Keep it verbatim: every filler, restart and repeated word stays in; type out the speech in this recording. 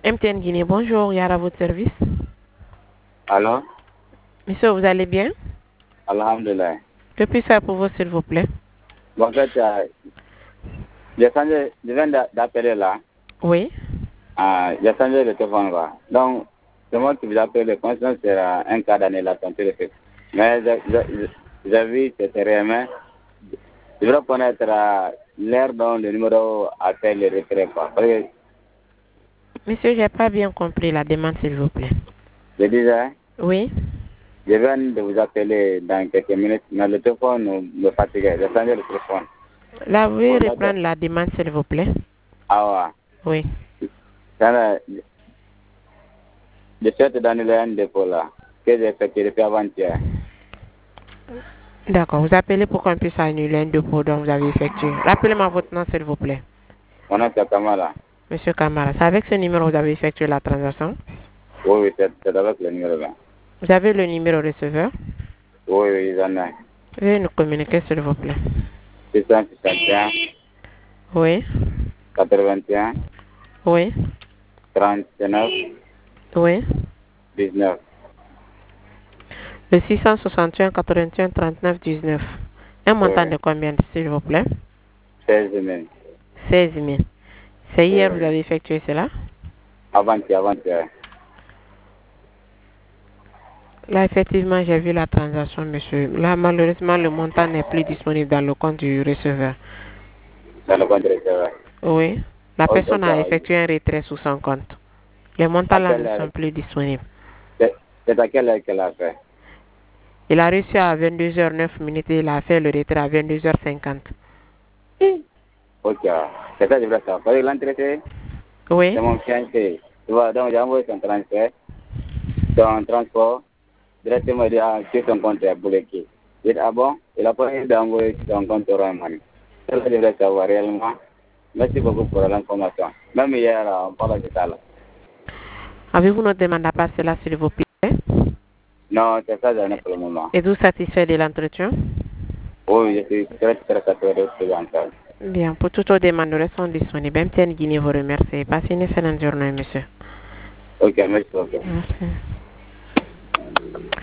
M T N Guinée, bonjour, Yara, à votre service. Alors? Monsieur, vous allez bien? Alhamdulillah. Que puis-je faire pour vous, s'il vous plaît? Bon, en fait, euh, j'ai changé, je viens d'a- d'appeler là. Oui. Euh, j'ai changé le téléphone, quoi. Donc, c'est moi qui vous appelle. Le conscience sera un cas d'annulation téléphonique. Mais j'ai j'ai- j'ai vu que c'était réellement. Je voudrais connaître euh, l'heure dont le numéro appelle le retrait, quoi. Parce que Monsieur, j'ai pas bien compris la demande, s'il vous plaît. je disais, Oui. je viens de vous appeler dans quelques minutes, mais le téléphone me me fatiguait. J'ai changé le téléphone. Là, vous pouvez Pour mettre. reprendre la demande, s'il vous plaît. Ah Oui. ouais. Ça, je souhaite d'annuler un dépôt là, que j'ai effectué depuis avant-hier. D'accord. Vous appelez pour qu'on puisse annuler un dépôt dont vous avez effectué. Rappelez-moi votre nom, s'il vous plaît. Mon nom c'est Kamala. Monsieur Kamara, c'est avec ce numéro que vous avez effectué la transaction? Oui, oui, c'est c'est avec le numéro là. Vous avez le numéro receveur? Oui, oui, j'en ai. Veuillez nous communiquer, s'il vous plaît. six cent soixante et un, Oui. quatre-vingt-un, Oui. trente-neuf, Oui. dix-neuf. Le six cent soixante et un quatre-vingt-un trente-neuf dix-neuf. Un Oui, montant oui. de combien, s'il vous plaît? seize mille. seize mille. C'est Oui, hier que vous oui. avez effectué cela? Avant-hier, avant-hier. Là, effectivement, j'ai vu la transaction, monsieur. Là, malheureusement, le montant n'est plus disponible dans le compte du receveur. Dans le compte receveur. Oui. La Ok, personne ok. a effectué un retrait sous son compte. Les montants À là quelle ne heure? sont plus disponibles. C'est c'est à quelle heure qu'elle a fait? Il a reçu à vingt-deux heures neuf minutes et il a fait le retrait à vingt-deux heures cinquante. Ok. C'est ça que je voulais savoir. Parce que l'entretien, Oui. c'est mon fiancé. Tu vois, donc j'ai envoyé son transfert, son transport. Directement, il dit, ah, que son compte est bloqué. Il dit, ah bon? Il a pas eu d'envoyer son compte au Royaume-Uni. C'est ça que je voulais savoir réellement. Merci beaucoup pour l'information. Même hier, on parlait de ça là. Avez-vous notre demande à passer là, s'il vous plaît? Non, c'est ça, j'en ai pour le moment. Êtes-vous satisfait de l'entretien? Oui, je suis très, très satisfait de ce que Bien, pour toutes vos demandes, nous restons disponibles. M T N Guinée vous remercie. Passez une excellente journée, monsieur. Ok, merci beaucoup. Merci.